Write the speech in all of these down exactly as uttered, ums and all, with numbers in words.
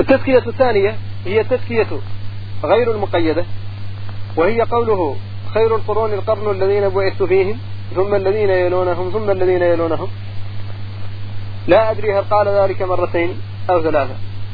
التزكية الثانية هي التزكية غير المقيدة، وهي قوله خير القرون القرن الذين بعثت فيهم ثم الذين يلونهم ثم الذين يلونهم. لا أدري هل قال ذلك مرتين أو ثلاثة،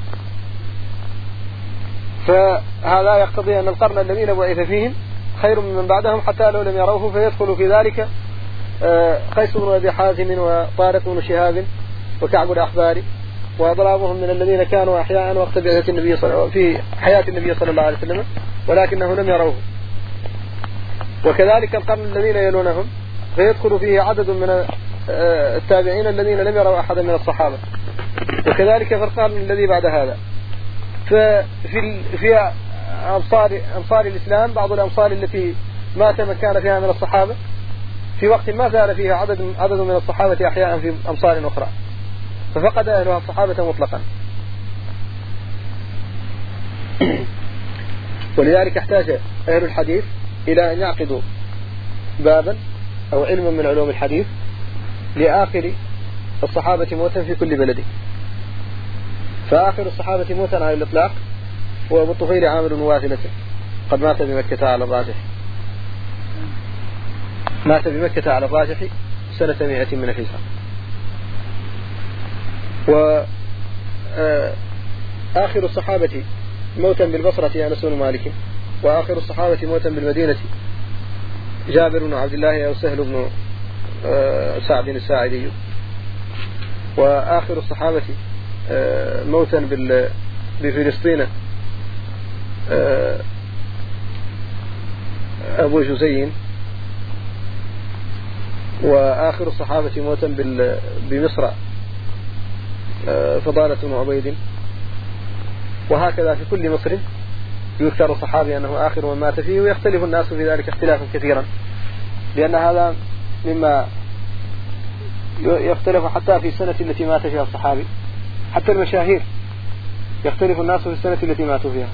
فهذا يقتضي أن القرن الذين بعث فيهم خير من بعدهم حتى لو لم يروه، فيدخل في ذلك قيس بن أبي حازم وطارق بن شهاب وكعب الأحبار وأضرابهم من الذين كانوا أحياء وقت بعثة النبي صلى في حياة النبي صلى الله عليه وسلم ولكنه لم يروه. وكذلك القرن الذين يلونهم فيدخل فيه عدد من التابعين الذين لم يروا أحدا من الصحابة. وكذلك في القرن الذي بعد هذا ففي في أمصار أمصار الإسلام بعض الأمصار التي مات من كان فيها من الصحابة في وقت ما زال فيها عدد عدد من الصحابة أحياء في أمصار أخرى، ففقد أهلها الصحابة مطلقا. ولذلك احتاج أهل الحديث إلى أن يعقدوا بابا أو علما من علوم الحديث لآخر الصحابة موتا في كل بلد. فآخر الصحابة موتا على الإطلاق هو أبو الطفيل عامر بن واثلة، قد مات بمكة على الراجح، مات بمكة على الراجح سنة مئة من الهجرة. وآخر الصحابة موتا بالبصرة أنس بن مالك، وآخر الصحابة موتا بالمدينة جابر بن عبد الله أو سهل بن سعد الساعدي، وآخر الصحابة موتا بفلسطين أبو جزين، وآخر الصحابة موتا بمصر فضالة بن عبيد. وهكذا في كل مصر يذكر الصحابي أنه آخر من مات فيه، ويختلف الناس في ذلك اختلافا كثيرا، لأن هذا مما يختلف حتى في السنة التي مات فيها الصحابي. حتى المشاهير يختلف الناس في السنة التي ماتوا فيها،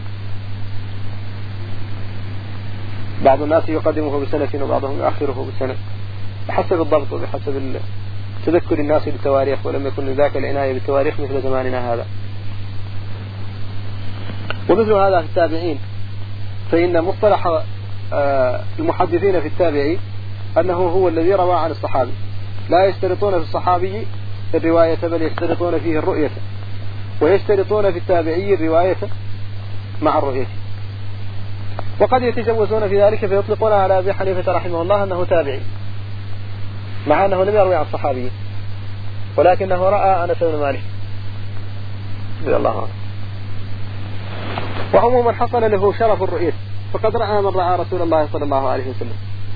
بعض الناس يقدمه بسنة وبعضهم يؤخره بسنة بحسب الضبط وبحسب تذكر الناس بالتواريخ، ولم يكن ذاك العناية بالتواريخ مثل زماننا هذا. ومثل هذا في التابعين، فإن مصطلح المحدثين في التابعي أنه هو الذي روى عن الصحابي، لا يشترطون في الصحابي الرواية بل يشترطون فيه الرؤية، ويشترطون في التابعي الرواية مع الرؤية. وقد يتجوزون في ذلك فيطلقون على أبي حنيفة رحمه الله أنه تابعي مع أنه لم يروي عن الصحابي، ولكنه رأى أنس بن مالك رضي الله عنه. وعموما حصل له شرف الرؤية، فقد رأى من رأى رسول الله صلى الله عليه وسلم،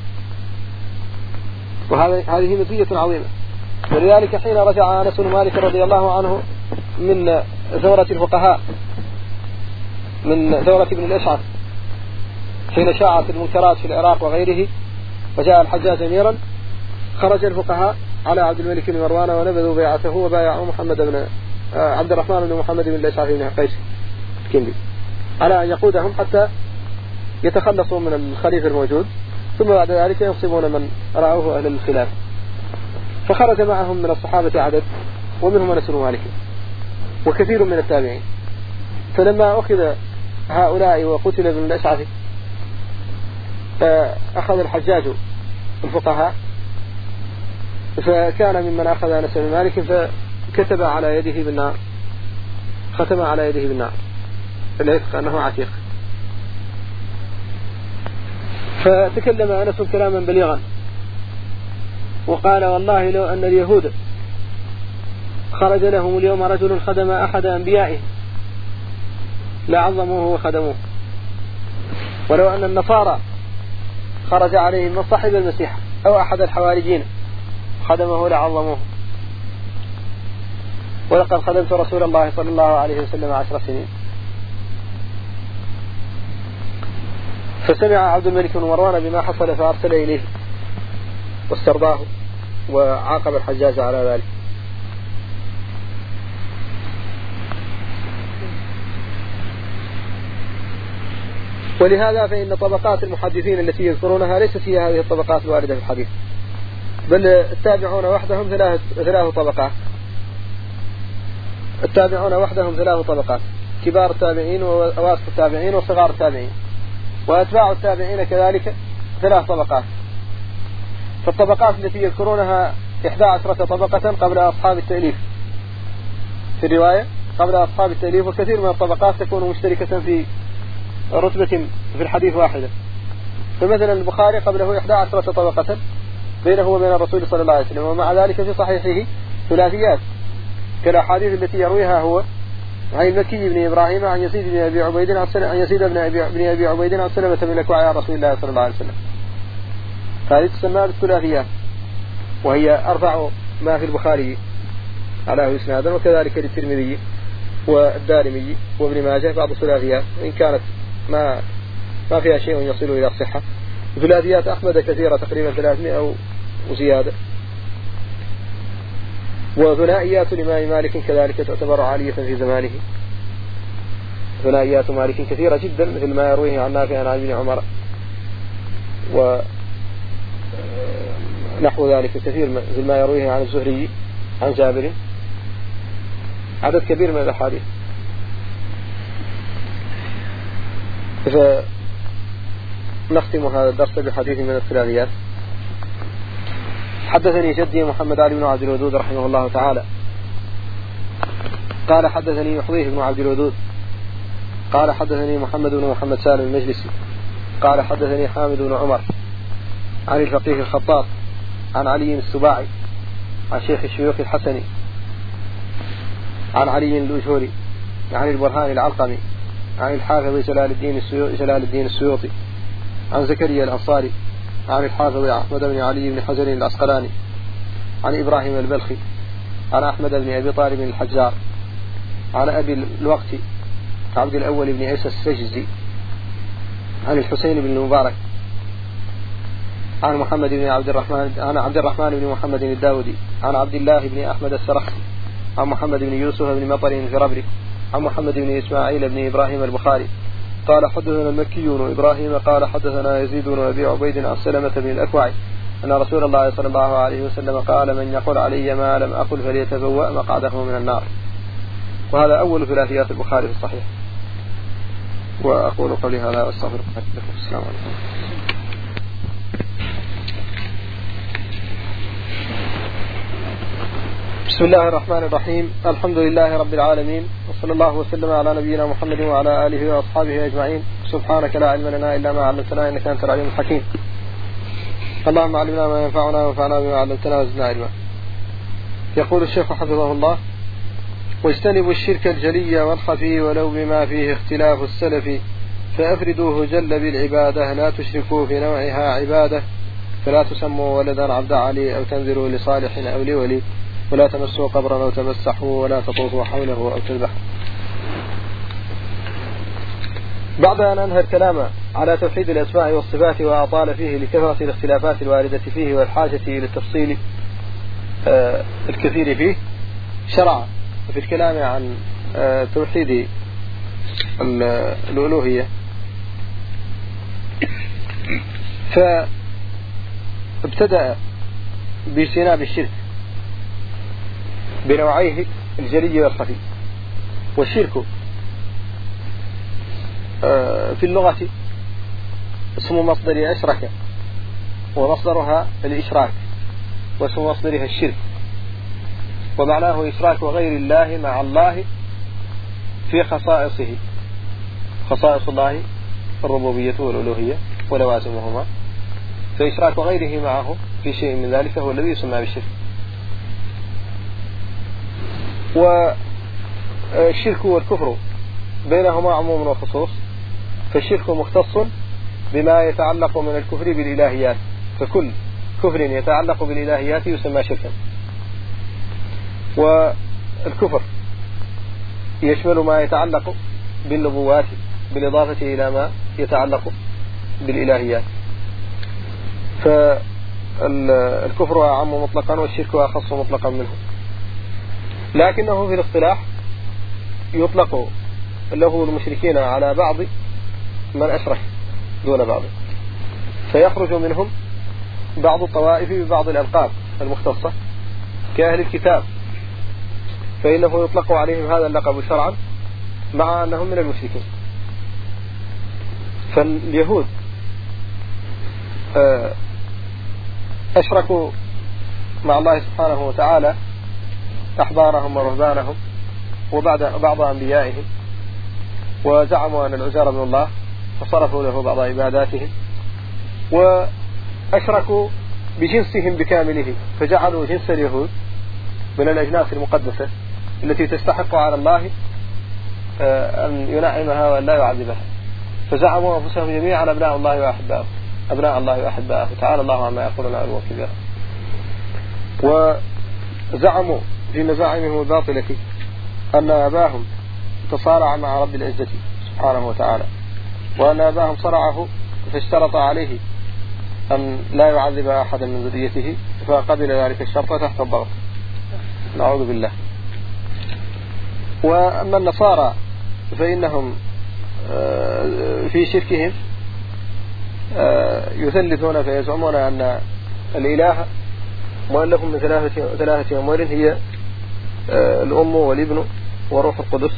وهذه مزية عظيمة. ولذلك حين رجع أنس بن مالك رضي الله عنه من ثورة الفقهاء، من ثورة ابن الأشعث حين شاعت المنكرات في العراق وغيره وجاء الحجاج أميرا، خرج الفقهاء على عبد الملك بن مروان ونبذوا بيعته وبايعوا محمد بن عبد الرحمن بن محمد بن الأشعث بن قيس الكندي على أن يقودهم حتى يتخلصوا من الخليفة الموجود، ثم بعد ذلك ينصبون من رأوه أهل الخلاف. فخرج معهم من الصحابة عدد، ومنهم أنس بن مالك وكثير من التابعين. فلما أخذ هؤلاء وقتل ابن الأشعث أخذ الحجاج الفقهاء، فكان ممن أخذ أنس بن مالك فكتب على يده بالنار، ختم على يده بالنار العتق أنه عتيق. فتكلم أنس كلاما بليغا وقال: والله لو أن اليهود خرج لهم اليوم رجل خدم أحد أنبيائه لعظموه وخدموه، ولو أن النصارى خرج عليهم من صاحب المسيح أو أحد الحواريين خدمه لعظموه، ولقد خدمت رسول الله صلى الله عليه وسلم عشر سنين. فسمع عبد الملك بن مروان بما حصل فأرسل إليه واسترضاه وعاقب الحجاج على ذلك. ولهذا فإن طبقات المحدثين التي يذكرونها ليست هي هذه الطبقات الواردة في الحديث، بل التابعون وحدهم ثلاث ثلاث طبقات. التابعون وحدهم ثلاث طبقات: كبار التابعين وأواسط التابعين وصغار التابعين، وأتباع التابعين كذلك ثلاث طبقات. فالطبقات التي يذكرونها إحدى عشرة طبقة قبل أصحاب التأليف في الرواية، قبل أصحاب التأليف، وكثير من الطبقات تكون مشتركة في رتبة في الحديث واحدة. فمثلا البخاري قبله إحدى عشرة طبقة بينه وبين الرسول صلى الله عليه وسلم، ومع ذلك في صحيحه ثلاثيات كالأحاديث التي يرويها هو عن المكي بن إبراهيم عن يزيد بن أبي عبيد عن يزيد بن أبي, بن أبي عبيد عن سلمة بن الأكوع عن رسول الله صلى الله عليه وسلم. هذه تسمى بالثلاثيات، وهي أربع ما في البخاري على إسنادا، وكذلك للترمذي والدارمي وابن ماجه بعض الثلاثيات إن كانت ما ما فيها شيء يصل إلى الصحة. ثلاثيات أحمد كثيرة تقريبا ثلاثمائة أو وزيادة. وثنائيات الإمام مالك كذلك تعتبر عالية في زمانه، ثنائيات مالك كثيرة جدا مثل ما يرويه عن نافع عن ابن عمر ونحو ذلك كثير مثل ما يرويه عن الزهري عن جابر، عدد كبير من الأحاديث. فنختم هذا الدرس بحديث من الثلاثيات. حدثني جدي محمد علي بن عبد الودود رحمه الله تعالى قال حدثني يحضيه بن عبد الودود قال حدثني محمد بن محمد سالم المجلسي قال حدثني حامد بن عمر عن الفقيه الخطاب عن علي السباعي عن شيخ الشيوخ الحسني عن علي الأجهري عن البرهان العلقمي عن الحافظ جلال الدين جلال الدين السيوطي عن زكريا الأنصاري عن الحافظ أحمد بن علي بن حجر العسقلاني عن إبراهيم البلخي عن أحمد بن أبي طالب الحجار عن أبي الوقت عبد الأول بن عيسى السجزي عن الحسين بن المبارك عن محمد بن عبد الرحمن عن عبد الرحمن بن محمد الداودي عن عبد الله بن أحمد السرخسي عن محمد بن يوسف بن مطر الفربري عن محمد بن إسماعيل بن إبراهيم البخاري قال حدثنا المكي وإبراهيم قال حدثنا يزيد بن أبي عبيد عن سلمة بن الأكوع أن رسول الله صلى الله عليه وسلم قال من يقول علي ما لم أقل فليتبوأ مقعده من النار. وهذا أول ثلاثيات البخاري في الصحيح. وأقول قولي هذا واستغفر الله لكم. السلام عليكم. بسم الله الرحمن الرحيم. الحمد لله رب العالمين، وصلى الله وسلم على نبينا محمد وعلى آله وأصحابه أجمعين. سبحانك لا علم لنا إلا ما علمتنا إنك أنت العليم الحكيم. اللهم علمنا ما ينفعنا وانفعنا بما علمتنا وزدنا علما. يقول الشيخ حفظه الله: واجتنبوا الشرك الجلي والخفي ولو بما فيه اختلاف السلف، فأفردوه جل بالعبادة لا تشركوا في نوعها عبادة، فلا تسموا ولدا عبد علي أو تنذروا لصالح أو لولي، ولا تمسوا قبرا أو تمسحوا، ولا تطوفوا حوله أو تذبحوا. بعد أن أنهى الكلام على توحيد الأسماء والصفات وأطال فيه لكثرة الاختلافات الواردة فيه والحاجة إلى التفصيل آه الكثير فيه، شرع في الكلام عن آه توحيد الألوهية. فابتدأ باجتناب الشرك بنوعيه الجلي والخفي. والشرك في اللغة اسم مصدر أشرك، ومصدرها الإشراك، واسم مصدرها الشرك، ومعناه إشراك غير الله مع الله في خصائصه، خصائص الله الربوبية والألوهية ولوازمهما، فإشراك غيره معه في شيء من ذلك هو الذي يسمى بالشرك. والشرك والكفر بينهما عموم وخصوص، فالشرك مختص بما يتعلق من الكفر بالإلهيات، فكل كفر يتعلق بالإلهيات يسمى شركا. والكفر يشمل ما يتعلق بالنبوات بالإضافة إلى ما يتعلق بالإلهيات، فالكفر أعم مطلقا والشرك أخص مطلقا منه. لكنه في الاصطلاح يطلق له المشركين على بعض من أشرك دون بعض، فيخرج منهم بعض الطوائف ببعض الألقاب المختصة كأهل الكتاب، فإنه يطلق عليهم هذا اللقب شرعا مع أنهم من المشركين. فاليهود أشركوا مع الله سبحانه وتعالى أحبارهم ورهبانهم وبعد بعض أنبيائهم، وزعموا أن العزير ابن الله فصرفوا له بعض عباداتهم، وأشركوا بجنسهم بكامله فجعلوا جنس اليهود من الأجناس المقدسة التي تستحق على الله أن ينعمها وأن لا يعذبها، فزعموا أنفسهم جميعا أبناء الله وأحباؤه أبناء الله وأحباؤه تعالى الله عما يقولون علوا كبيرا. وزعموا في مزاعمهم الباطلة أن أباهم تصارع مع رب العزة سبحانه وتعالى، وأن أباهم صرعه فاشترط عليه أن لا يعذب أحدا من ذريته فقبل ذلك الشرط تحت الضغط، نعوذ بالله. وأما النصارى فإنهم في شركهم يثلثون فيزعمون أن الإله مؤلف من ثلاثة ثلاثة أمور، هي الأم والابن وروح القدس،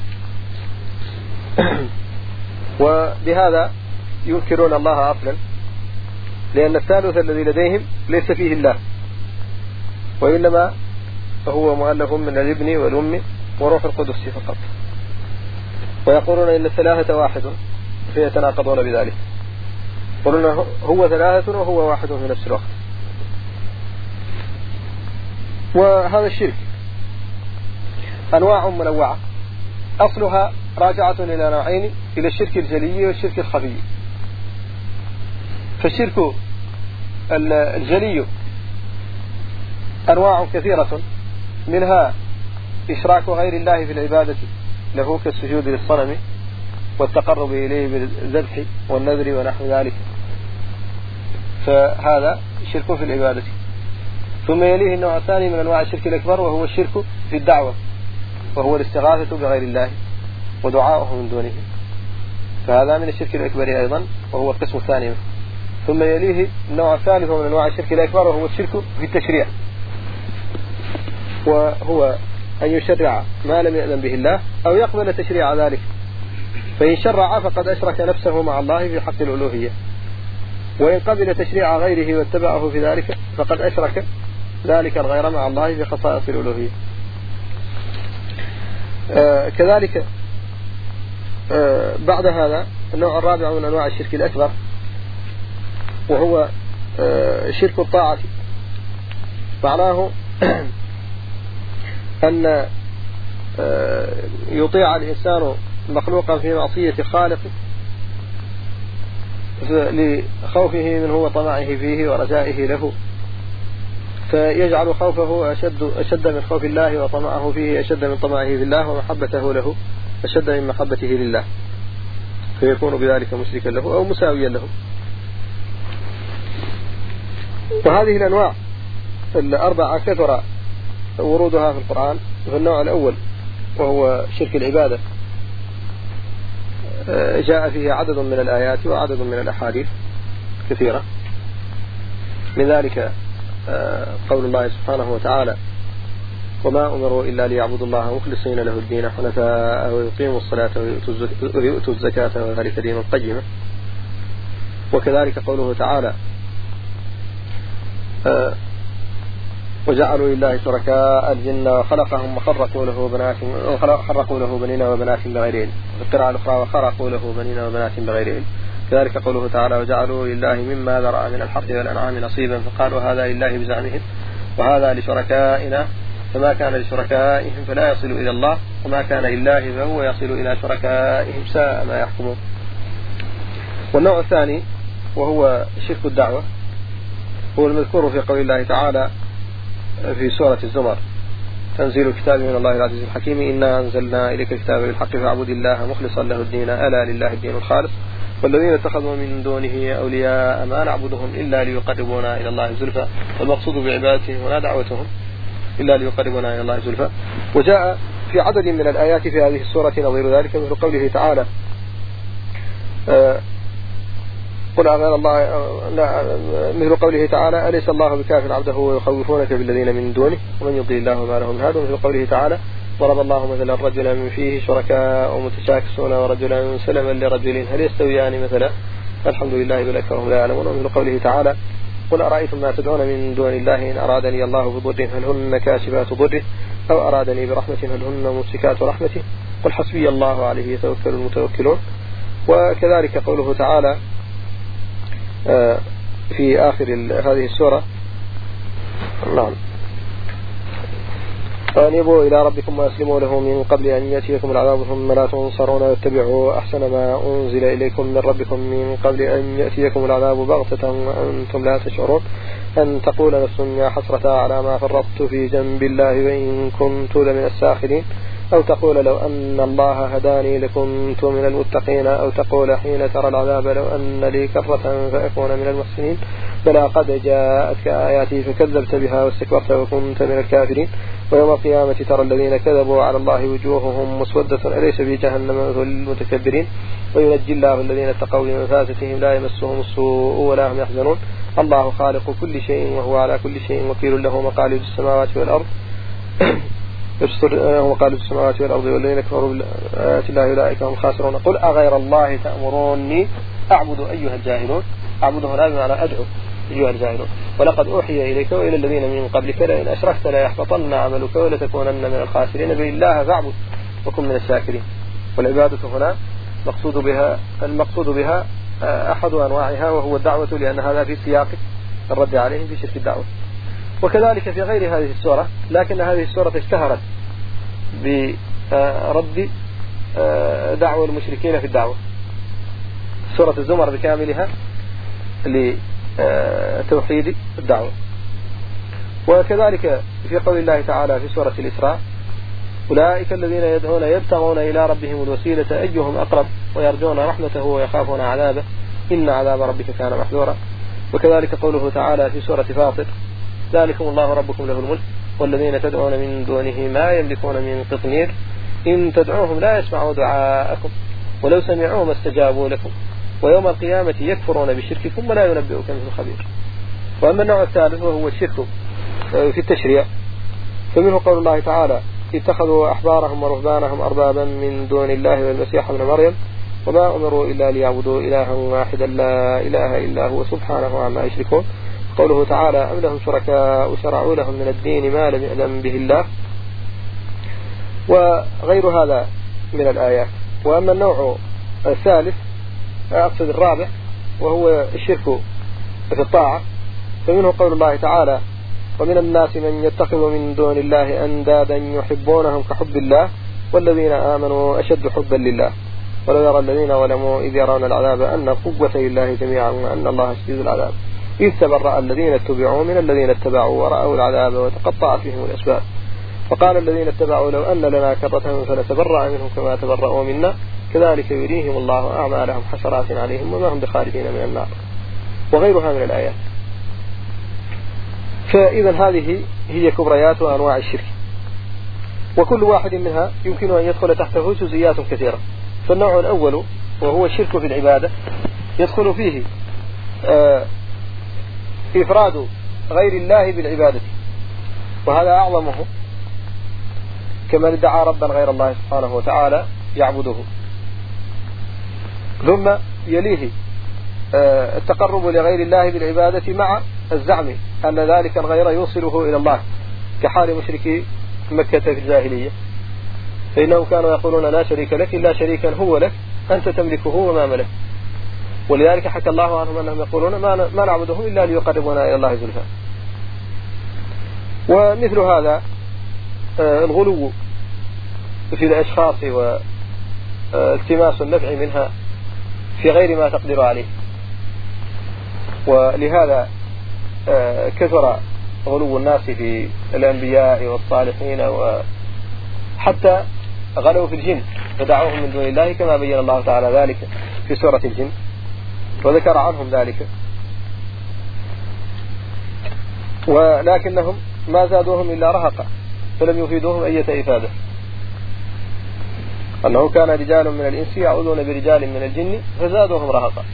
وبهذا ينكرون الله أصلا، لأن الثالث الذي لديهم ليس فيه الله، وإنما هو مؤلف من الابن والأم وروح القدس فقط، ويقولون إن الثلاثة واحد فيتناقضون بذلك، يقولون هو ثلاثة وهو واحد في نفس الوقت. وهذا الشرك أنواع منوعة، أصلها راجعة إلى نوعين، إلى الشرك الجلي والشرك الخفي. فالشرك الجلي أنواع كثيرة، منها إشراك غير الله في العبادة له كالسجود للصنم والتقرب إليه بالذبح والنذر ونحو ذلك، فهذا شرك في العبادة. ثم يليه النوع الثاني من أنواع الشرك الأكبر، وهو الشرك في الدعوة، وهو الاستغاثة بغير الله ودعاؤه من دونه، فهذا من الشرك الأكبر أيضا وهو القسم الثاني. ثم يليه النوع الثالث من أنواع الشرك الأكبر، وهو الشرك في التشريع، وهو أن يشرع ما لم يأذن به الله أو يقبل تشريع ذلك، فإن شرع فقد أشرك نفسه مع الله في حق الألوهية، وإن قبل تشريع غيره واتبعه في ذلك فقد أشرك ذلك الغير مع الله في خصائص الألوهية. آه كذلك آه بعد هذا النوع الرابع من أنواع الشرك الأكبر، وهو آه شرك الطاعة، معناه أن آه يطيع الإنسان مخلوقا في معصية خالقه لخوفه منه وطمعه فيه ورجائه له، فيجعل خوفه أشد, أشد من خوف الله، وطمعه فيه أشد من طمعه في الله، ومحبته له أشد من محبته لله، فيكون بذلك مشركا له أو مساويا له. وهذه الأنواع الأربعة كثر ورودها في القرآن. في النوع الأول وهو شرك العبادة جاء فيه عدد من الآيات وعدد من الأحاديث كثيرة، من ذلك قول الله سبحانه وتعالى: وما أمروا إلا ليعبدوا الله مخلصين له الدين حنفاء ويقيموا الصلاة ويؤتوا الزكاة وذلك دين القيمة. وكذلك قوله تعالى: وجعلوا لله شركاء الجن وخلقهم وخرقوا له بنات وخرقوا له بنين وبنات بغير علم. وفي القراءة الأخرى: وخرقوا له بنين وبنات بغير علم. كذلك قوله تعالى: وجعلوا لله مما ذرأ من الحرث والأنعام نصيبا فقالوا هذا لله بزعمهم وهذا لشركائنا فما كان لشركائهم فلا يصل إلى الله وما كان لله فهو يصل إلى شركائهم ساء ما يحكمون. والنوع الثاني وهو شرك الدعوة، هو المذكور في قول الله تعالى في سورة الزمر: تنزيل الكتاب من الله العزيز الحكيم إنا أنزلنا إليك الكتاب بالحق فاعبد الله مخلصا له الدين ألا لله الدين الخالص والذين اتخذوا من دونه أولياء ما نعبدهم إلا ليقربونا إلى الله زلفى. والمقصود بعبادتهم ولا دعوتهم إلا ليقربونا إلى الله زلفى. وجاء في عدد من الآيات في هذه السورة نظير ذلك، مثل قوله تعالى: قل أغير الله مثل قوله تعالى: أليس الله بكاف عبده ويخوفونك بالذين من دونه ومن يضل الله ما له من هاد. مثل قوله تعالى: ضرب الله مثلا رجلا من فيه شركاء متشاكسون ورجلا سلما لرجل هل يستويان مثلا؟ الحمد لله بل أكثرهم لا يعلمون. ومثل قوله تعالى قل أرأيتم ما تدعون من دون الله إن أرادني الله بضر هل هن كاشفات ضره أو أرادني برحمة هل هن ممسكات رحمته قل حسبي الله عليه يتوكل المتوكلون. وكذلك قوله تعالى في آخر هذه السورة نعم فأنيبوا إلى ربكم وأسلموا له من قبل أن يأتيكم العذاب ثم لا تنصرون واتبعوا أحسن ما أنزل إليكم من ربكم من قبل أن يأتيكم العذاب بغتة وأنتم لا تشعرون أن تقول نفس يا حسرة على ما فرطت في جنب الله وإن كنت لمن الساخرين أو تقول لو أن الله هداني لكنت من المتقين أو تقول حين ترى العذاب لو أن لي كرة فأكون من المحسنين بلى قد جاءتك آياتي فكذبت بها واستكبرت وكنت من الكافرين ويوم القيامة ترى الذين كذبوا على الله وجوههم مسودة أليس في جهنم مثل المتكبرين وينجي الله الذين اتقوا لمفازتهم لا يمسهم السوء ولا هم يحزنون الله خالق كل شيء وهو على كل شيء وكيل له مقاليد السماوات والأرض يبصر مقاليد السماوات والأرض والذين كفروا بآيات الله أولئك هم خاسرون. قل أغير الله تأمروني أعبد أيها الجاهلون أعبد هنا بمعنى أدعو أيها الجاهلون ولقد أوحي إليك وإلى الذين من قبلك لئن أشركت لا يحبطن عملك ولتكونن من الخاسرين بل الله فاعبد وكن من الشاكرين. والعبادة هنا مقصود بها المقصود بها أحد أنواعها وهو الدعوة لأن هذا في سياق الرد عليهم في شرك الدعوة. وكذلك في غير هذه السورة لكن هذه السورة اشتهرت برد دعوة المشركين في الدعوة. سورة الزمر بكاملها لتوحيد الدعوة. وكذلك في قول الله تعالى في سورة الإسراء أولئك الذين يدعون يبتغون إلى ربهم الوسيلة أيهم أقرب ويرجون رحمته ويخافون عذابه إن عذاب ربك كان محذورا. وكذلك قوله تعالى في سورة فاطر ذلكم الله ربكم له الملك والذين تدعون من دونه ما يملكون من قطمير إن تدعوهم لا يسمعوا دعاءكم ولو سمعوا ما استجابوا لكم ويوم القيامة يكفرون بشرككم ولا ينبئك مثل خبير. وأما النوع الثالث وهو الشرك في التشريع فمنه قول الله تعالى اتخذوا أحبارهم ورهبانهم أربابا من دون الله والمسيح ابن مريم وما أمروا إلا ليعبدوا إلها واحدا لا إله إلا هو سبحانه عما يشركون. قوله تعالى أم لهم شركاء شرعوا لهم من الدين ما لم يأذن به الله وغير هذا من الآيات. وأما النوع الثالث أقصد الرابع وهو الشرك في الطاعة فمنه قول الله تعالى ومن الناس من يتخذ من دون الله أندادا يحبونهم كحب الله والذين آمنوا أشد حبا لله ولو يرى الذين ظلموا إذ يرون العذاب أن القوة لله جميعا وأن الله شديد العذاب إذ تبرأ الذين اتبعوا من الذين اتبعوا ورأوا العذاب وتقطعت بهم الأسباب فقال الذين اتبعوا لو أن لنا كرة فنتبرأ منهم كما تبرأوا منا كذلك يريهم الله أعمالهم حسرات عليهم وما هم بخارجين من النار وغيرها من الآيات. فإذا هذه هي كبريات وأنواع الشرك وكل واحد منها يمكن أن يدخل تحته جزئيات كثيرة. فالنوع الأول وهو الشرك في العبادة يدخل فيه آه إفراد غير الله بالعبادة وهذا أعظمه كما ادعى ربا غير الله سبحانه وتعالى يعبده. ثم يليه آه التقرب لغير الله بالعبادة مع الزعم أن ذلك الغير يوصله إلى الله كحال مشركي مكة في الجاهلية فإنهم كانوا يقولون لا شريك لك إلا شريكا هو لك أنت تملكه وما ملك. ولذلك حكى الله عنهم أنهم يقولون ما نعبدهم إلا ليقربنا إلى الله زلفى. ومثل هذا الغلو في الأشخاص والتماس النفع منها في غير ما تقدر عليه. ولهذا كثر غلو الناس في الأنبياء والصالحين وحتى غلوا في الجن فدعوهم من دون الله كما بين الله تعالى ذلك في سورة الجن وذكر عنهم ذلك ولكنهم ما زادوهم إلا رهقا فلم يفيدوهم أي إفادة أنه كان رجال من الإنس يعوذون برجال من الجن فزادوهم رهقا.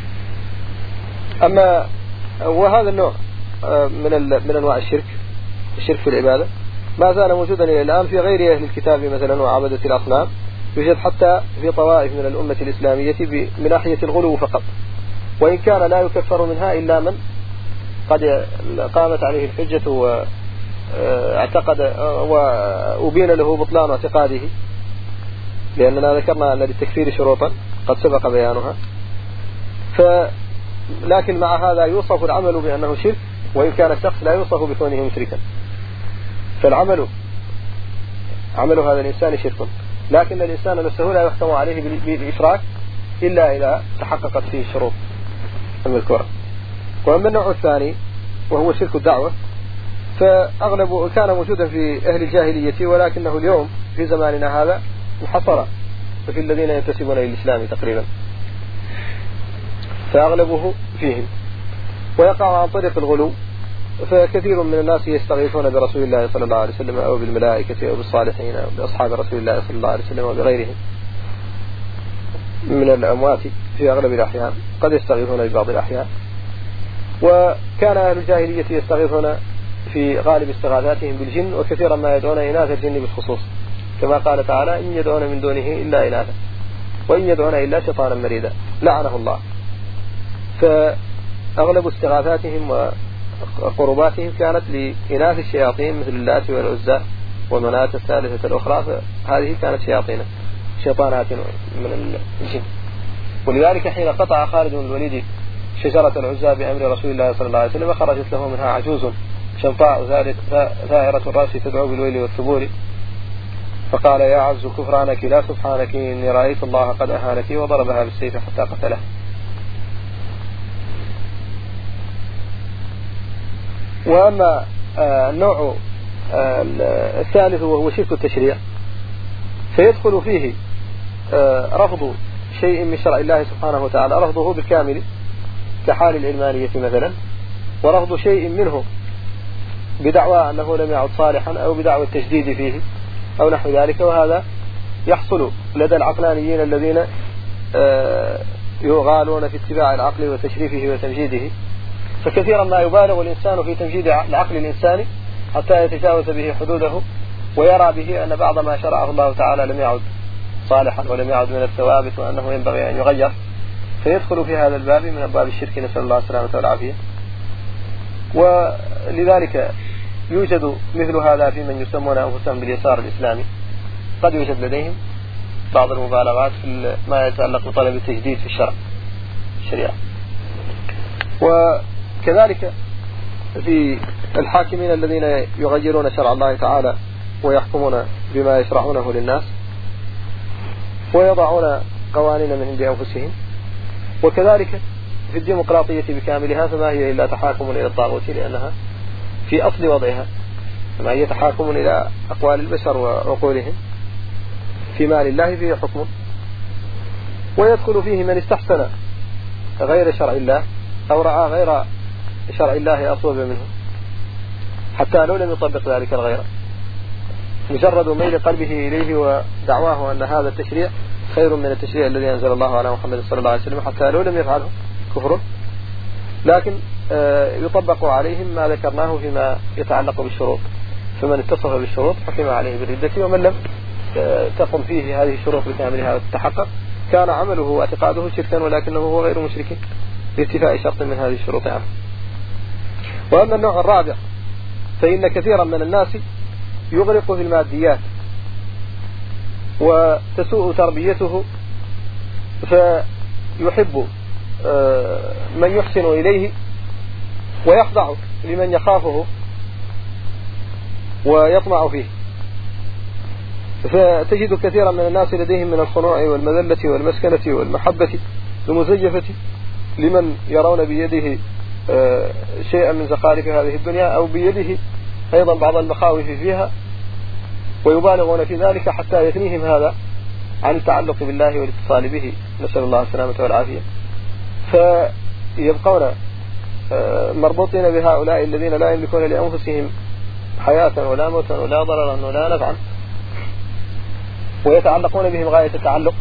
أما وهذا النوع من من أنواع الشرك الشرك في العبادة ما زال موجودا إلى الآن في غير أهل الكتاب مثلا وعبدة الأصنام، يوجد حتى في طوائف من الأمة الإسلامية من ناحية الغلو فقط، وإن كان لا يكفر منها إلا من قد قامت عليه الحجة واعتقد وأبين له بطلان اعتقاده، لأننا ذكرنا أن للتكفير شروطا قد سبق بيانها. لكن مع هذا يوصف العمل بأنه شرك، وإن كان الشخص لا يوصف بكونه مشركا، فالعمل عمل هذا الإنسان شرك، لكن الإنسان نفسه لا يحكم عليه بالإشراك إلا إذا تحققت فيه الشروط المذكورة. وأما النوع الثاني وهو شرك الدعوة، فأغلب كان موجودا في أهل الجاهلية، ولكنه اليوم في زماننا هذا محصر في الذين ينتسبون إلى الإسلام تقريبا، فأغلبه فيهم ويقع عن طريق الغلو. فكثير من الناس يستغيثون برسول الله صلى الله عليه وسلم أو بالملائكة أو بالصالحين أو بأصحاب رسول الله صلى الله عليه وسلم وبغيرهم من الأموات في أغلب الأحيان، قد يستغيثون ببعض الأحيان. وكان أهل الجاهلية يستغيثون في غالب استغاثاتهم بالجن، وكثيرا ما يدعون إناث الجن بالخصوص، كما قال تعالى: إن يدعون من دونه إلا إناثا وإن يدعون إلا شيطانا مريدا لعنه الله. فأغلب استغاثاتهم وقرباتهم كانت لإناث الشياطين مثل اللات والعزى ومناة الثالثة الأخرى، فهذه كانت شياطين شيطانات من الجن. ولذلك حين قطع خالد بن الوليد شجرة العزى بأمر رسول الله صلى الله عليه وسلم، خرجت له منها عجوز شمطاء ثائرة الرأس تدعو بالويل والثبور، فقال: يا عز كفرانك لا سبحانك إني رأيت الله قد أهانك، وضربها بالسيف حتى قتلها. وأما النوع الثالث وهو شرك التشريع، فيدخل فيه رفض شيء من شرع الله سبحانه وتعالى، رفضه بالكامل كحال العلمانية مثلا، ورفض شيء منه بدعوى أنه لم يعد صالحا أو بدعوى التجديد فيه أو نحو ذلك. وهذا يحصل لدى العقلانيين الذين يغالون في اتباع العقل وتشريفه وتمجيده، فكثيرا ما يبالغ الإنسان في تمجيد العقل الإنساني حتى يتجاوز به حدوده، ويرى به أن بعض ما شرعه الله تعالى لم يعد صالحا ولم يعد من الثوابت وأنه ينبغي أن يغير، فيدخل في هذا الباب من أبواب الشرك، نسأل الله السلامة والعافية. ولذلك يوجد مثل هذا في من يسمون أنفسهم باليسار الإسلامي، قد يوجد لديهم بعض المبالغات في ما يتعلق بطلب التجديد في الشرع الشريعة. وكذلك في الحاكمين الذين يغيرون شرع الله تعالى ويحكمون بما يشرعونه للناس ويضعون قوانين من عند أنفسهم. وكذلك في الديمقراطية بكاملها، فما هي إلا تحاكم إلى الطاغوت، لأنها في أصل وضعها فما هي تحاكم إلى أقوال البشر وعقولهم، في مال الله فيه حكم. ويدخل فيه من استحسن غير شرع الله أو رأى غير شرع الله أصوب منه، حتى لو لم يطبق ذلك الغير، مجرد ميل قلبه إليه ودعواه أن هذا التشريع خير من التشريع الذي أنزل الله على محمد صلى الله عليه وسلم، حتى لو لم يفعله كفر، لكن يطبق عليهم ما ذكرناه فيما يتعلق بالشروط. فمن اتصف بالشروط حكم عليه بالردة، ومن لم تقم فيه هذه الشروط بكاملها وتتحقق كان عمله واعتقاده شركا، ولكنه هو غير مشرك لارتفاع شرط من هذه الشروط عنه. وأما النوع الرابع، فإن كثيرا من الناس يغرق في الماديات وتسوء تربيته، فيحب من يحسن إليه ويخضع لمن يخافه ويطمع فيه. فتجد كثيرا من الناس لديهم من الخنوع والمذلة والمسكنة والمحبة المزيفة لمن يرون بيده شيئا من زخارف هذه الدنيا أو بيده أيضا بعض المخاوف فيها، ويبالغون في ذلك حتى يثنيهم هذا عن التعلق بالله والاتصال به، نسأل الله السلامة والعافية. فيبقون مربوطين بهؤلاء الذين لا يملكون لأنفسهم حياة ولا موتا ولا ضررا ولا نفعا، ويتعلقون بهم غاية التعلق،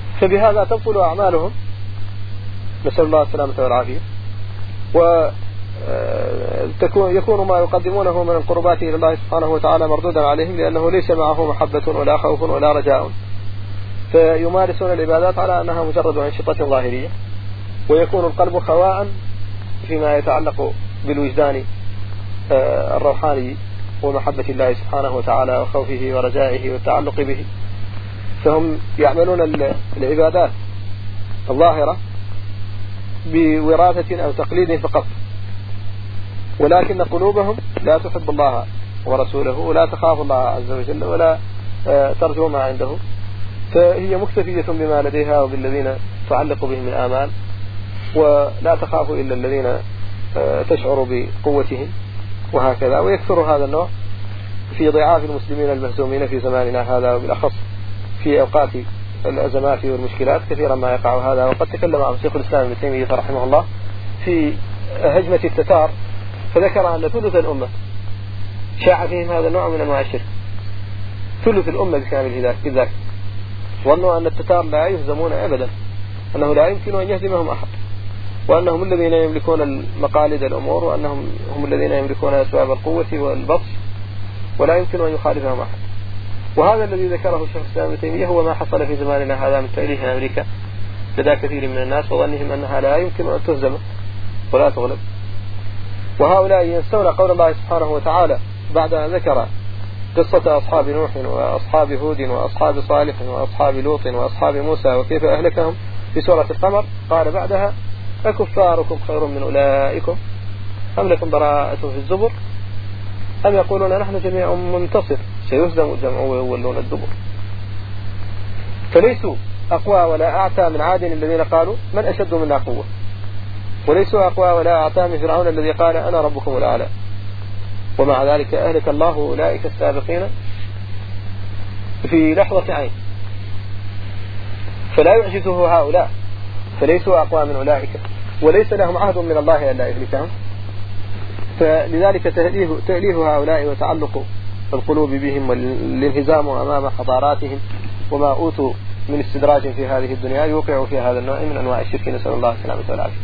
فبهذا تبطل أعمالهم، نسأل الله السلامة والعافية. تكون يكون ما يقدمونه من القربات إلى الله سبحانه وتعالى مردودا عليهم، لأنه ليس معه محبة ولا خوف ولا رجاء، فيمارسون العبادات على أنها مجرد أنشطة ظاهرية، ويكون القلب خواء فيما يتعلق بالوجدان الروحاني ومحبة الله سبحانه وتعالى وخوفه ورجائه والتعلق به. فهم يعملون العبادات الظاهرة بوراثة أو تقليد فقط، ولكن قلوبهم لا تحب الله ورسوله ولا تخاف الله عز وجل ولا ترجو ما عنده، فهي مكتفية بما لديها وبالذين تعلق بهم الآمال، ولا تخاف إلا الذين تشعر بقوتهم، وهكذا. ويكثر هذا النوع في ضعاف المسلمين المهزومين في زماننا هذا، وبالأخص في أوقات الأزمات والمشكلات كثيرا ما يقع هذا. وقد تكلم عن شيخ الإسلام ابن تيمية رحمه الله في هجمة التتار، فذكر أن ثلث الأمة شاع فيهم هذا النوع من أنواع الشرك، ثلث الأمة بكامل ذاك، ظنوا أن التتار لا يهزمون أبدا، أنه لا يمكن أن يهزمهم أحد، وأنهم الذين يملكون مقاليد الأمور، وأنهم هم الذين يملكون أسباب القوة والبطش، ولا يمكن أن يخالفهم أحد. وهذا الذي ذكره الشيخ الإسلام ابن تيمية هو ما حصل في زماننا هذا من تأليف أمريكا لدى كثير من الناس، وظنهم أنها لا يمكن أن تهزم ولا تغلب. وهؤلاء ينسون قول الله سبحانه وتعالى بعد أن ذكر قصة أصحاب نوح وأصحاب هود وأصحاب صالح وأصحاب لوط وأصحاب موسى وكيف أهلكهم في سورة القمر، قال بعدها: أكفاركم خير من أولئكم أم لكم براءة في الزبر أم يقولون نحن جميع منتصر سيهزم الجمع ويولون الدبر. فليسوا أقوى ولا أعتى من عاد الذين قالوا من أشد منا قوة، وليسوا أقوى ولا أعتى من فرعون الذي قال أنا ربكم الأعلى، ومع ذلك أهلك الله أولئك السابقين في لحظة عين. فلا يعجزه هؤلاء، فليسوا أقوى من أولئك، وليس لهم عهد من الله أن لا يهلكهم. فلذلك تأليه, تأليه هؤلاء وتعلق القلوب بهم والانهزام أمام حضاراتهم وما أوتوا من استدراج في هذه الدنيا يوقع في هذا النوع من أنواع الشرك، نسأل الله السلامة والعافية.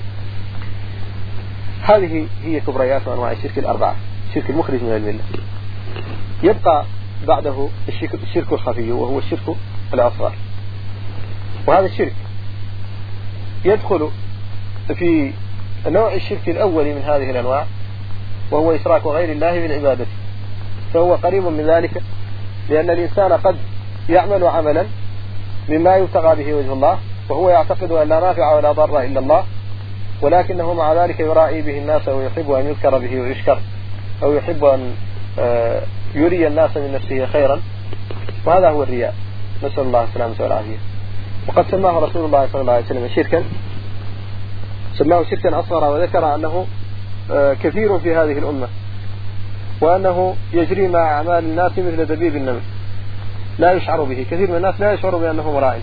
هذه هي كبريات وأنواع الشرك الأربعة، الشرك المخرج من الملة. يبقى بعده الشرك, الشرك الخفي، وهو الشرك الأصغر. وهذا الشرك يدخل في نوع الشرك الأول من هذه الأنواع، وهو إشراك غير الله بالعبادة، فهو قريب من ذلك، لأن الإنسان قد يعمل عملا مما يبتغى به وجه الله، وهو يعتقد أن لا نافع ولا ضر إلا الله، ولكنه مع ذلك يرائي به الناس ويحب أن يذكر به ويشكر، أو يحب أن يري الناس من نفسه خيرا، وهذا هو الرياء، نسأل الله السلامة والعافية. وقد سماه رسول الله صلى الله عليه وسلم شركا، سماه شركا أصغر، وذكر أنه كثير في هذه الأمة، وأنه يجري مع أعمال الناس مثل دبيب النمل، لا يشعر به، كثير من الناس لا يشعر بأنه مراعي.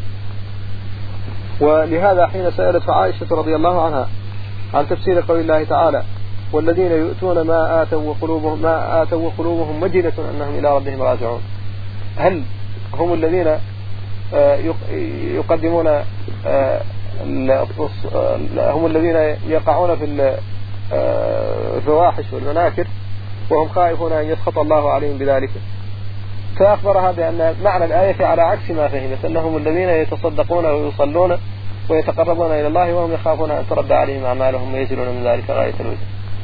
ولهذا حين سألت عائشة رضي الله عنها عن تفسير قول الله تعالى: والذين يؤتون ما آتوا وقلوبهم ما آتوا وقلوبهم وجلة أنهم إلى ربهم راجعون، هل هم الذين يقدمون هم الذين يقعون في الفواحش والمناكر وهم خائفون أن يسخط الله عليهم بذلك؟ فأخبرها بأن معنى الآية على عكس ما فهمت، أنهم الذين يتصدقون ويصلون ويتقربون إلى الله وهم يخافون أن ترد عليهم أعمالهم ويجلون من ذلك غاية الوجه.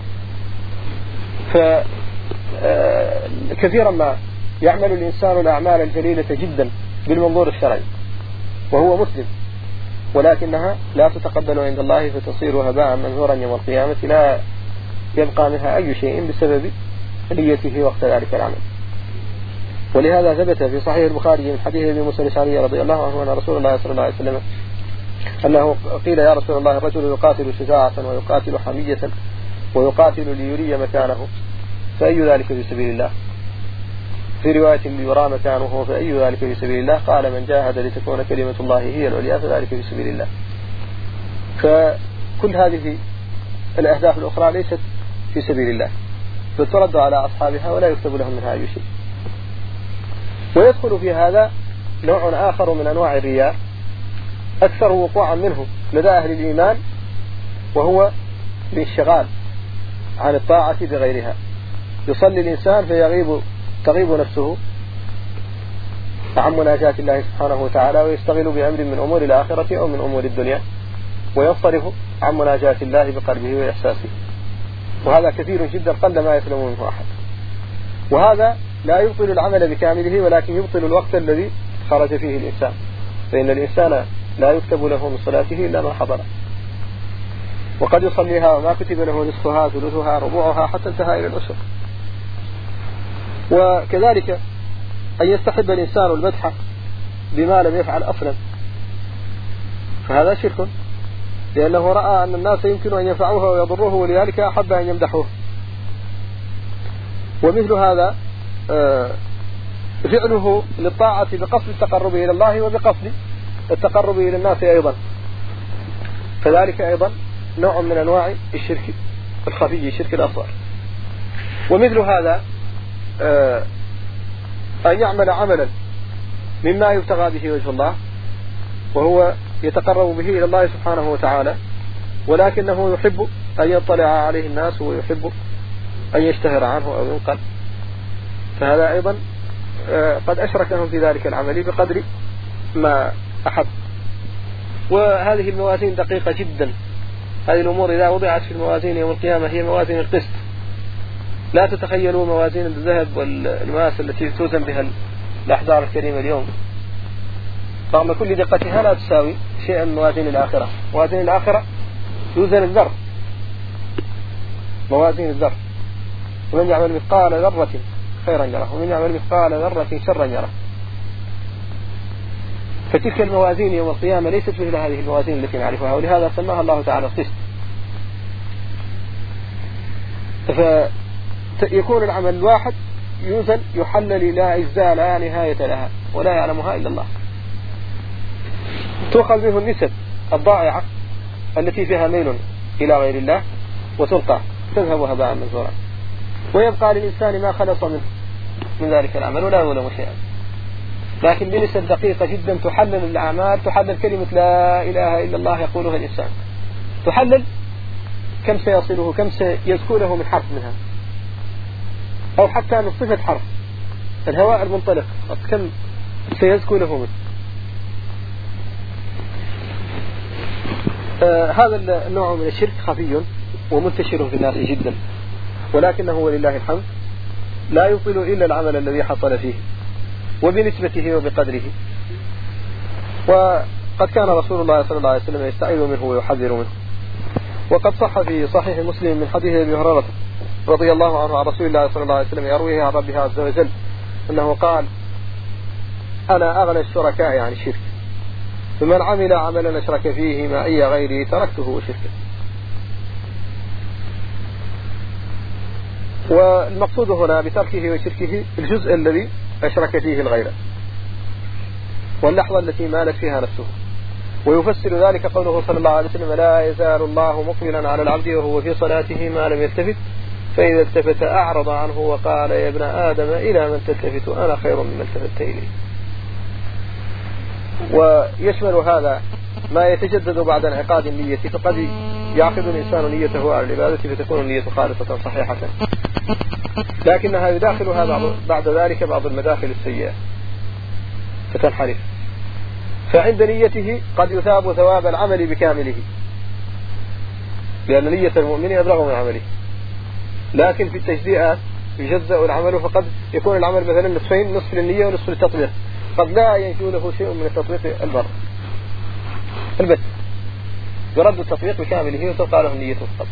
فكثيرا ما يعمل الإنسان الأعمال الجليلة جدا بالمنظور الشرعي وهو مسلم، ولكنها لا تتقبل عند الله فتصير هباء منثورا يوم القيامة، لا يبقى منها أي شيء بسبب نيته وقت ذلك العمل. ولهذا ثبت في صحيح البخاري من حديث ابي موسى الأشعري رضي الله عنه أن رسول الله صلى الله عليه وسلم أنه قيل: يا رسول الله، الرجل يقاتل شجاعة ويقاتل حمية ويقاتل ليري مكانه، فأي ذلك في سبيل الله؟ في رواية: ليرى مكانه، فأي ذلك في سبيل الله؟ قال: من جاهد لتكون كلمة الله هي العليا فذلك في سبيل الله. فكل هذه الأهداف الأخرى ليست في سبيل الله، فترد على أصحابها ولا يكتب لهم منها أي شيء. ويدخل في هذا نوع آخر من أنواع الرياء أكثر وقوعا منه لدى أهل الإيمان، وهو الانشغال عن الطاعة بغيرها. يصلي الإنسان فيغيب تغيب نفسه عن مناجاة الله سبحانه وتعالى ويشتغل بأمر من أمور الآخرة أو من أمور الدنيا وينصرف عن مناجاة الله بقلبه وإحساسه، وهذا كثير جدا قل ما يسلم منه أحد. وهذا لا يبطل العمل بكامله ولكن يبطل الوقت الذي خرج فيه الإنسان، فإن الإنسان لا يكتب له من صلاته إلا ما حضر، وقد يصليها وما كتب له نصفها ثلثها ربعها حتى انتهى إلى العشر. وكذلك أن يستحب الإنسان المدح بما لم يفعل أصلا، فهذا شرك، لأنه رأى أن الناس يمكن أن ينفعوه ويضروه ولذلك أحب أن يمدحوه. ومثل هذا فعله للطاعة بقصد التقرب إلى الله وبقصد التقرب إلى الناس أيضا، فذلك أيضا نوع من أنواع الشرك الخفي، الشرك الأصغر. ومثل هذا أن يعمل عملا مما يبتغى به وجه الله وهو يتقرب به إلى الله سبحانه وتعالى، ولكنه يحب أن يطلع عليه الناس ويحب أن يشتهر عنه أو ينقل، فهذا أيضا قد أشركهم في ذلك العمل بقدر ما أحب. وهذه الموازين دقيقة جدا، هذه الأمور إذا وضعت في الموازين يوم القيامة هي موازين القسط، لا تتخيلوا موازين الذهب والماس التي توزن بها الأحجار الكريمة اليوم، رغم كل دقتها لا تساوي شيئا من موازين الآخرة. موازين الآخرة يوزن الذر، موازين الذر، ومن يعمل مثقال ذرة خيرا يره ومن يعمل مثقال ذرة شرا يره. فتلك الموازين يوم القيامة ليست مثل هذه الموازين التي نعرفها، ولهذا سماها الله تعالى القسط. فيكون العمل الواحد يوزن يحلل لا إجزاء لا نهاية لها ولا يعلمها إلا الله، تؤخذ منه النسب الضائعة التي فيها ميل إلى غير الله وتلقى تذهب هباء منثورا، ويبقى للإنسان ما خلص منه من ذلك العمل ولا يظلم شيئا. لكن بنسب دقيقة جدا تحلل الأعمال، تحلل كلمة لا إله إلا الله يقولها الإنسان، تحلل كم سيصله، كم سيذكره من حرف منها، أو حتى من صفة حرف الهواء المنطلق كم سيذكره منه. آه هذا النوع من الشرك خفي ومنتشر في الناس جدا، ولكنه ولله الحمد لا يبطل إلا العمل الذي حصل فيه وبنسبته وبقدره. وقد كان رسول الله صلى الله عليه وسلم يستعيذ منه ويحذر منه. وقد صح في صحيح مسلم من حديث أبي هريرة رضي الله عنه عن رسول الله صلى الله عليه وسلم يرويه عن ربه عز وجل أنه قال: أنا أغنى الشركاء عن الشرك، فمن عمل عملا أشرك فيه معي غيري تركته وشركه. والمقصود هنا بتركه وشركه الجزء الذي أشرك فيه الغير واللحظة التي مالت فيها نفسه. ويفسر ذلك قوله صلى الله عليه وسلم: لا يزال الله مقبلا على العبد وهو في صلاته ما لم يلتفت، فإذا التفت أعرض عنه وقال: يا ابن آدم إلى من تلتفت أنا خير ممن التفت إليه. ويشمل هذا ما يتجدد بعد انعقاد النية، فقد يعقد الإنسان نيته على العبادة فتكون النية خالصة صحيحة، لكنها يداخلها بعد ذلك بعض المداخل السيئة فتنحرف، فعند نيته قد يثاب ثواب العمل بكامله، لأن نية المؤمن أبلغ من عمله. لكن في التجزئات يجزأ العمل، فقد يكون العمل مثلا نصفين، نصف للنية ونصف للتطبيق، قد لا ينشو له شيء من التطبيق البر البت، يرد التطبيق بكامله وتبقى له النية فقط،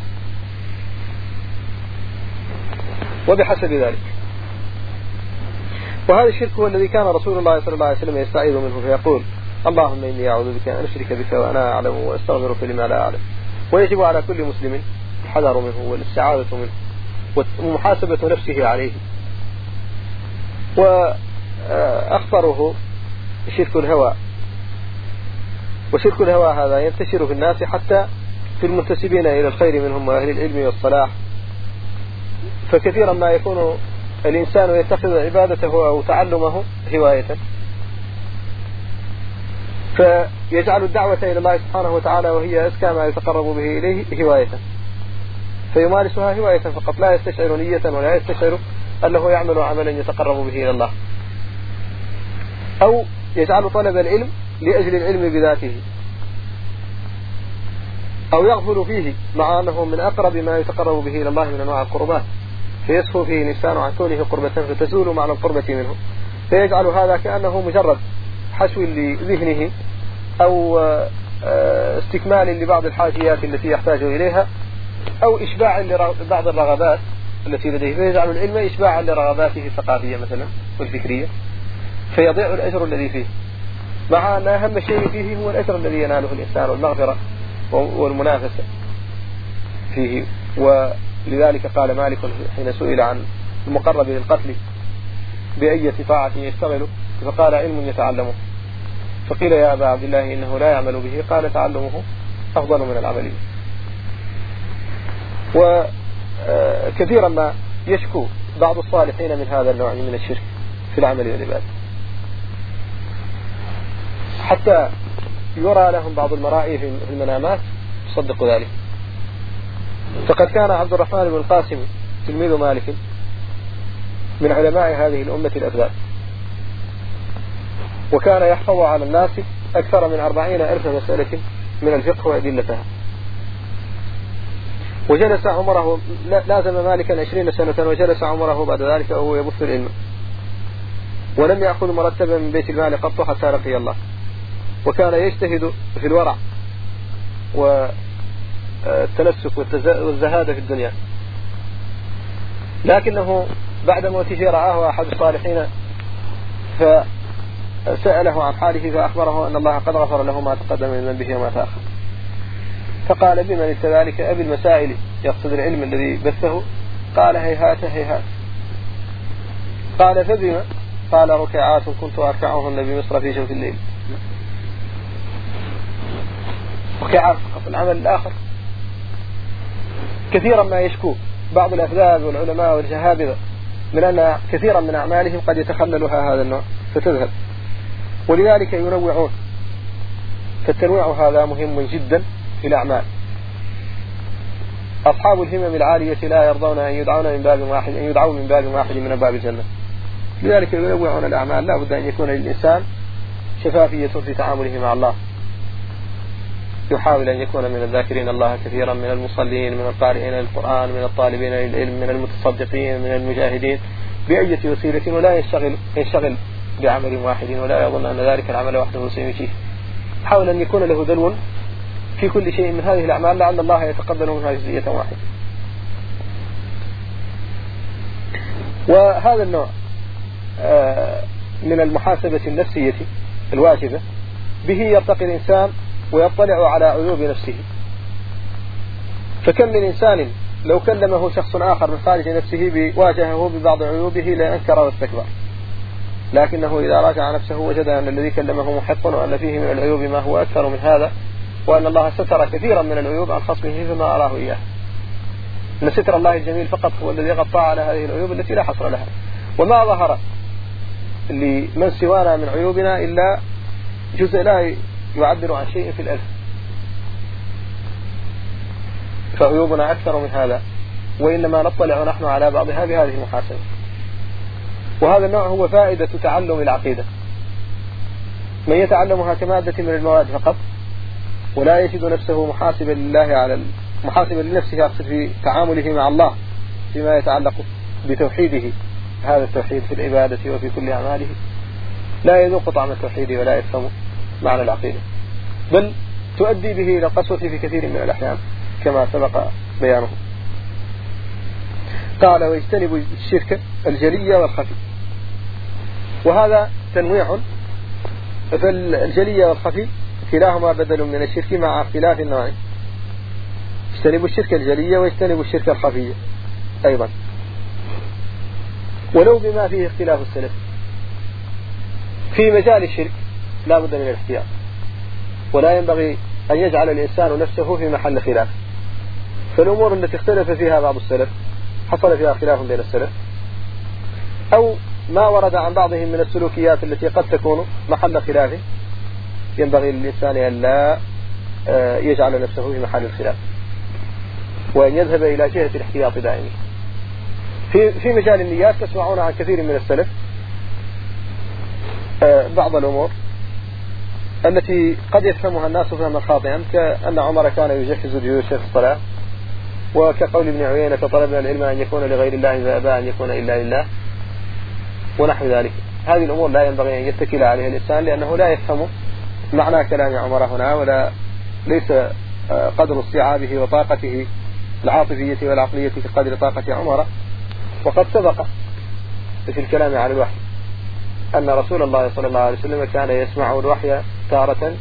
وبحسب ذلك. وهذا الشرك هو الذي كان رسول الله صلى الله عليه وسلم يستعيذ منه فيقول: اللهم إني أعوذ بك أن أشرك بك وأنا أعلم وأستغفرك لما لا أعلم. ويجب على كل مسلم الحذر منه والاستعاذة منه ومحاسبة نفسه عليه. وأخطره شرك الهوى، وشرك الهوى هذا ينتشر في الناس حتى في المنتسبين إلى الخير منهم وأهل العلم والصلاح، فكثيرا ما يكون الإنسان يتخذ عبادته أو تعلمه هواية، فيجعل الدعوة إلى الله سبحانه وتعالى وهي أزكى ما يتقرب به إليه هواية، فيمارسها هواية فقط، لا يستشعر نية ولا يستشعر أنه يعمل عملا يتقرب به إلى الله، أو يجعل طلب العلم لأجل العلم بذاته، أو يغفل فيه مع أنه من أقرب ما يتقرب به إلى الله من أنواع القربات، فيسهو فيه الإنسان عن كونه قربة فتزول معنى القربة منه، فيجعل هذا كأنه مجرد حشو لذهنه أو استكمال لبعض الحاجيات التي يحتاج إليها، أو إشباع لبعض الرغبات التي لديه، فيجعل العلم إشباعا لرغباته الثقافية مثلا والفكرية، فيضيع الأجر الذي فيه، مع أن أهم شيء فيه هو الأجر الذي يناله الإنسان والمغفرة والمنافسة فيه. ولذلك قال مالك حين سئل عن المقرب للقتل بأية طاعة يشتغل، فقال علم يتعلمه، فقيل يا أبا عبد الله إنه لا يعمل به، قال تعلمه أفضل من العمل به. وكثيرا ما يشكو بعض الصالحين من هذا النوع من الشرك في العمل والعبادة، حتى يرى لهم بعض المرائي في المنامات تصدق ذلك. فقد كان عبد الرحمن بن القاسم تلميذ مالك من علماء هذه الأمة الأثبات، وكان يحفظ على الناس أكثر من أربعين ألف مسألة من الفقه وأدلتها، وجلس عمره لازم مالكا عشرين سنة، وجلس عمره بعد ذلك وهو يبث العلم، ولم يأخذ مرتبا من بيت المال قط حتى لقي الله، وكان يجتهد في الورع والتنسك والزهادة في الدنيا، لكنه بعد موته رآه أحد الصالحين فسأله عن حاله فأخبره أن الله قد غفر له ما تقدم من ذنبه وما تأخر، فقال بمن انت ذلك أبي المسائل، يقصد العلم الذي بثه، قال هيهات هيهات. قال فبما؟ قال ركعات كنت أركعهن بمصر في جوف الليل. ركعات فقط، العمل الآخر. كثيرا ما يشكو بعض الأفذاذ والعلماء والجهابذة من أن كثيرا من أعمالهم قد يتخللها هذا النوع فتذهب، ولذلك ينوعون، فالتنويع هذا مهم جدا في الأعمال. أصحاب الهمم العالية لا يرضون أن يدعون من باب واحد أن يدعوا من باب واحد من باب الجنة، لذلك ينوعون الأعمال. لا بد أن يكون للإنسان شفافية في تعامله مع الله، يحاول أن يكون من الذاكرين الله كثيرا، من المصلين، من القارئين للقرآن، من الطالبين للعلم، من المتصدقين، من المجاهدين بأي وسيلة، ولا يشتغل يشتغل بعمل واحد ولا يظن أن ذلك العمل وحده سيمشيه. حاول أن يكون له دلو في كل شيء من هذه الأعمال لعل الله يتقبل منها جزئية واحدة. وهذا النوع من المحاسبة النفسية الواجبة به يرتقي الإنسان ويطلع على عيوب نفسه. فكم من إنسان لو كلمه شخص آخر من خارج نفسه واجهه ببعض عيوبه لأنكر واستكبر، لكنه إذا راجع نفسه وجد أن الذي كلمه محق وأن فيه من العيوب ما هو أكثر من هذا، وأن الله ستر كثيرا من العيوب عن خصمه فيما أراه إياه. أن ستر الله الجميل فقط هو الذي غطى على هذه العيوب التي لا حصر لها، وما ظهر لمن سوانا من عيوبنا إلا جزء لا يعبر عن شيء في الألف، فعيوبنا أكثر من هذا، وإنما نطلع نحن على بعضها بهذه المحاسبة. وهذا النوع هو فائدة تعلم العقيدة. من يتعلمها كمادة من المواد فقط ولا يجد نفسه محاسبا لله على محاسبا لنفسه أقصد في تعامله مع الله فيما يتعلق بتوحيده، هذا التوحيد في العبادة وفي كل أعماله، لا يذوق طعم التوحيد ولا يفهم معنى العقيدة، بل تؤدي به إلى القسوة في كثير من الأحيان كما سبق بيانه. قال ويجتنبوا الشرك الجلي والخفي، وهذا تنويع، فالجلي والخفي كلاهما بدل من الشرك مع اختلاف النوع. اجتنبوا الشرك الجلي واجتنبوا الشرك الخفي أيضا، ولو بما فيه اختلاف السلف. في مجال الشرك لا بد من الاحتياط، ولا ينبغي أن يجعل الإنسان نفسه في محل خلاف. فالأمور التي اختلف فيها بعض السلف حصل فيها خلاف بين السلف، أو ما ورد عن بعضهم من السلوكيات التي قد تكون محل خلاف، ينبغي للإنسان أن لا يجعل نفسه في محل الخلاف. وأن يذهب إلى جهة الاحتياط دائما. في في مجال النيات تسمعون عن كثير من السلف بعض الأمور التي قد يفهمها الناس فهما خاطئا، كأن عمر كان يجهز جيوشه في الصلاة، وكقول ابن عيينة طلبنا العلم أن يكون لغير الله فأبى أن يكون إلا لله ونحو ذلك. هذه الأمور لا ينبغي أن يتكل عليها الإنسان، لأنه لا يفهم معنى كلام عمر هنا، ولا ليس قدر استيعابه وطاقته العاطفية والعقلية كقدر طاقة عمر. وقد سبق في الكلام على الوحي أن رسول الله صلى الله عليه وسلم كان يسمع الوحي تارة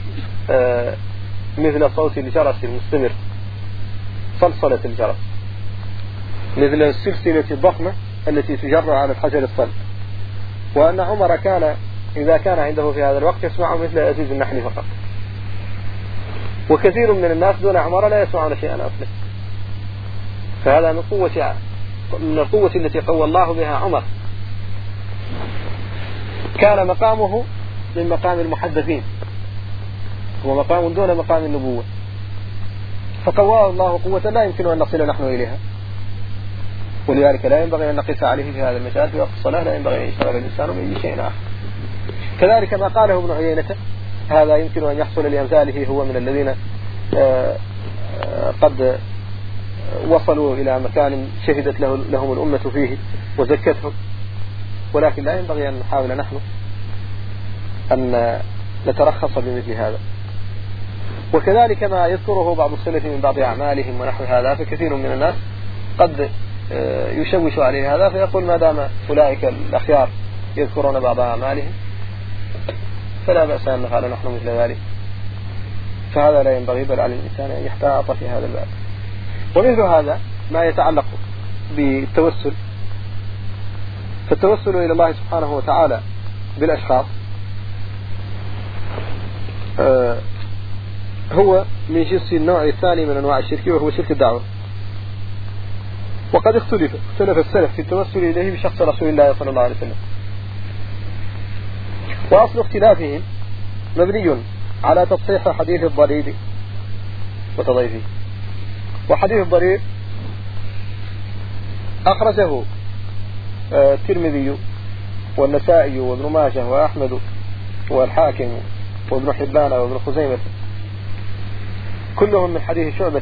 مثل صوت الجرس المستمر، صلصلة الجرس، مثل السلسلة الضخمة التي تجر على الحجر الصلب. وأن عمر كان إذا كان عنده في هذا الوقت يسمع مثل أزيز النحل فقط. وكثير من الناس دون عمر لا يسمعون شيئا أصلا. فهذا من قوة من القوة التي قوى الله بها عمر. كان مقامه من مقام المحدثين، هو مقام دون مقام النبوة، فقواه الله قوة لا يمكن أن نصل نحن إليها. ولذلك لا ينبغي أن نقيس عليه في هذا المجال. في وقت الصلاة لا ينبغي أن يشتغل الإنسان بأي شيء آخر. كذلك ما قاله ابن عيينة هذا يمكن أن يحصل لأمثاله، هو من الذين قد وصلوا إلى مكان شهدت له لهم الأمة فيه وزكتهم، ولكن لا ينبغي أن نحاول نحن أن نترخص بمثل هذا. وكذلك ما يذكره بعض السلف من بعض أعمالهم ونحو هذا، فكثير من الناس قد يشوش عليه هذا، فيقول ما دام أولئك الأخيار يذكرون بعض أعمالهم فلا بأس أن نفعل نحن مثل ذلك. فهذا لا ينبغي، بل على الإنسان أن يحتاط في هذا الباب. ومثل هذا ما يتعلق بالتوسل، فالتوسل إلى الله سبحانه وتعالى بالأشخاص آه هو من جنس النوع الثاني من أنواع الشرك، وهو شرك الدعوة. وقد اختلف اختلف السلف في التوسل إليه بشخص رسول الله صلى الله عليه وسلم. وأصل اختلافهم مبني على تصحيح حديث الضرير وتضعيفه. وحديث الضرير أخرجه الترمذي والنسائي وابن ماجه وأحمد والحاكم وابن حبان وابن خزيمة، كلهم من حديث شعبة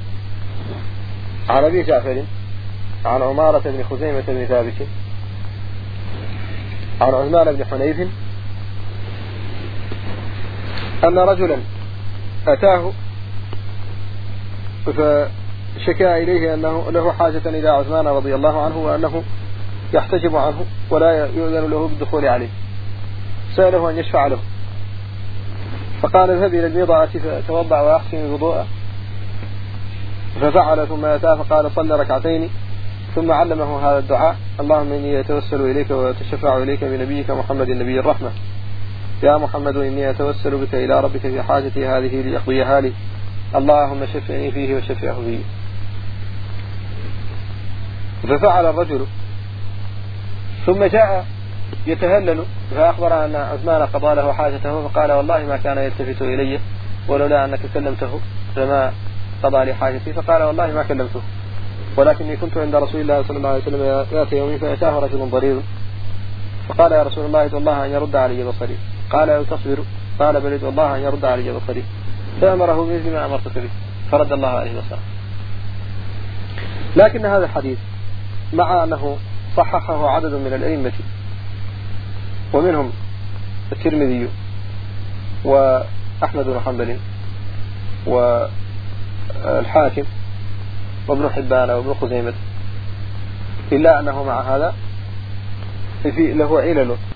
عن أبي جعفر عن عمارة بن خزيمة بن ثابت عن عثمان بن حنيف أن رجلا أتاه فشكى إليه أنه له حاجة إلى عثمان رضي الله عنه، وأنه يحتجب عنه ولا يؤذن له بالدخول عليه، سأله أن يشفع له، فقال اذهب إلى الميضة فتوضع وأحسن الوضوء، ففعل ثم أتاه فقال صلى ركعتين، ثم علمه هذا الدعاء: اللهم إني أتوسل إليك وأتشفع إليك بنبيك محمد النبي الرحمة، يا محمد إني أتوسل بك إلى ربك في حاجتي هذه ليقضيها لي، اللهم شفعني فيه وشفعه فيه. ففعل الرجل، ثم جاء يتهلل فأخبر أن عثمان قضى له حاجته، فقال والله ما كان يلتفت إلي ولولا أنك كلمته لما قضى لي حاجتي، فقال والله ما كلمته ولكني كنت عند رسول الله صلى الله عليه وسلم ذات يوم فأتاه رجل ضرير فقال يا رسول الله ادعو الله أن يرد علي بصري، قال أو تصبر؟ قال بل ادعو الله أن يرد علي بصري، فأمره بمثل ما أمرتك به فرد الله عليه بصره. لكن هذا الحديث مع أنه صححه عدد من الأئمة ومنهم الترمذي وأحمد بن حنبل والحاكم وابن حبان وابن خزيمة، إلا أنه مع هذا له علل